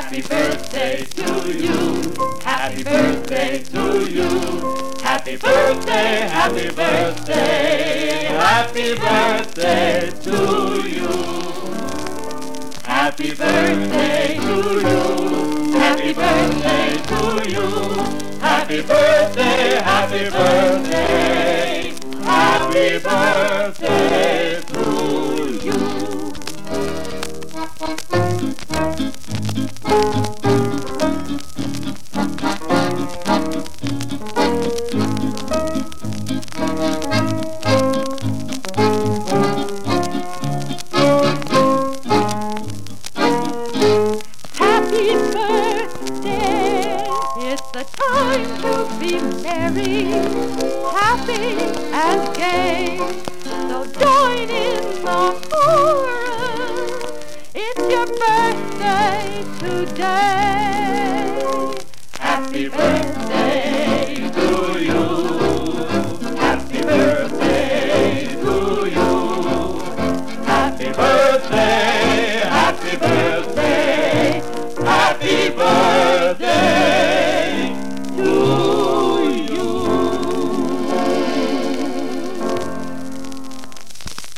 Happy birthday to you. Happy birthday to you. Happy birthday, happy birthday, happy birthday to you. Happy birthday to you. Happy birthday to you. Happy birthday, happy birthday, happy birthday to you. Happy birthday, it's the time to be merry, happy and gay. So join in the chorus, it's your birthday today. Happy birthday to you. Happy birthday to you. Happy birthday.